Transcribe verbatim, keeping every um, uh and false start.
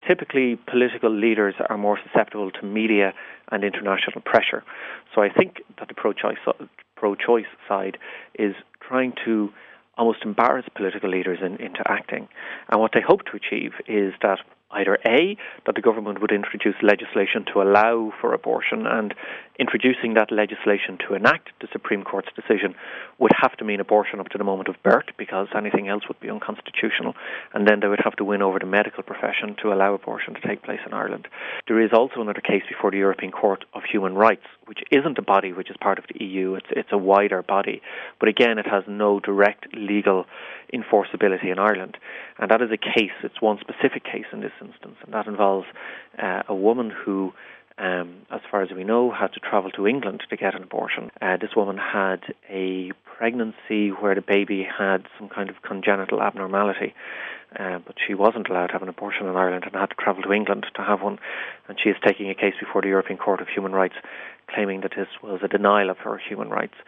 typically political leaders are more susceptible to media and international pressure. So I think that the pro-choice, pro-choice side is trying to almost embarrass political leaders in, into acting. And what they hope to achieve is that either A, that the government would introduce legislation to allow for abortion, and introducing that legislation to enact the Supreme Court's decision would have to mean abortion up to the moment of birth, because anything else would be unconstitutional, and then they would have to win over the medical profession to allow abortion to take place in Ireland. There is also another case before the European Court of Human Rights, which isn't a body which is part of the E U, it's, it's a wider body, but again it has no direct legal enforceability in Ireland, and that is a case, it's one specific case in this instance, and that involves uh, a woman who, um, as far as we know, had to travel to England to get an abortion. Uh, this woman had a pregnancy where the baby had some kind of congenital abnormality, uh, but she wasn't allowed to have an abortion in Ireland and had to travel to England to have one, and she is taking a case before the European Court of Human Rights claiming that this was a denial of her human rights.